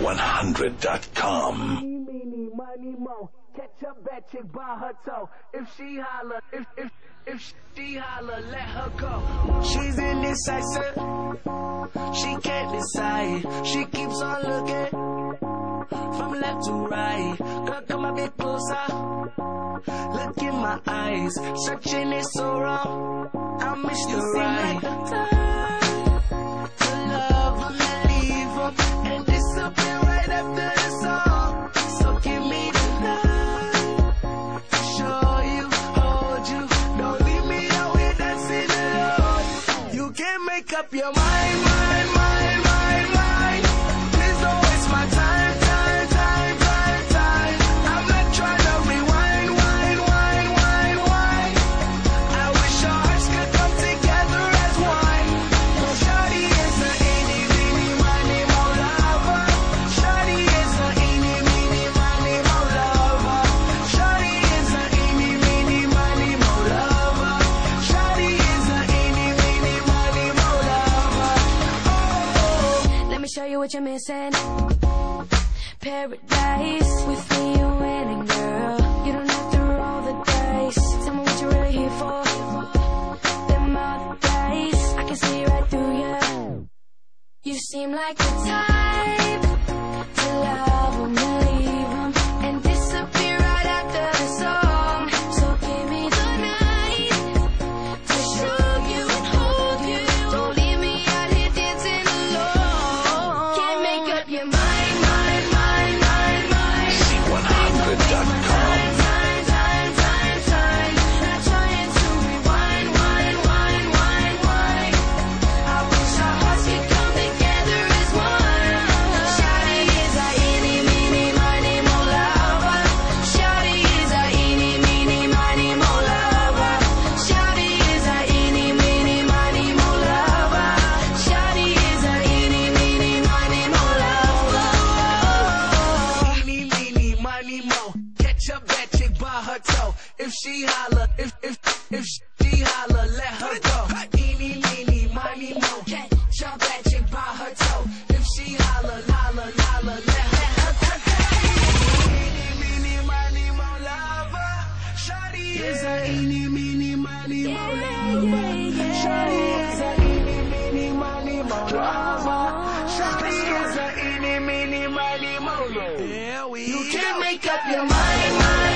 C100.com. Money, mo. Catch a bad chick by her toe. If she holler, if she holler, let her go. She's indecisive. She can't decide. She keeps on looking from left to right. Girl, come a bit closer. Look in my eyes. Searching is so wrong. I miss the right time to love him and leave him and disappear right after the song. So give me the night to show you, hold you. Don't leave me out here dancing alone. You can't make up your mind. Please don't waste my time. I'm not trying to rewind. I wish our hearts could come together as one. Shawty is a eeny, meeny, miny, mo lover. Shawty is a eeny, meeny, miny, mo lover. Shawty is a eeny, meeny, miny, mo lover. Shawty is a eeny, meeny, miny, mo lover. Let me show you what you're missing. Paradise with me, you're winning, girl. You don't have to roll the dice. Tell me what you're really here for. Them other dice, I can see right through you. You seem like the type to love 'em and leave 'em and disappear right after the song. So give me the night to show you and hold you. Don't leave me out here dancing alone. Can't make up your mind. C100.com. Not trying to rewind. I wish our hearts could come together as one. Shawty is a eeny, meeny, miny, mo lover. Shawty is a eeny, meeny, miny, mo lover. Shawty is a eeny, meeny, miny, mo lover. Shawty is a eeny, meeny, miny, mo lover. Eeny, meeny, miny, mo. Catch a bad chick by her toe. If she holler, if she holler, let her go. Eeny, meeny, miny, mo. Catch a bad chick by her toe. If she holler, let her go. Eeny, meeny, miny, mo lover. Shawty is a eeny, meeny, miny, mo lover. Shawty is a eeny, meeny, miny, mo lover. Shawty is a eeny, meeny, miny, mo lover. You can't make up your mind.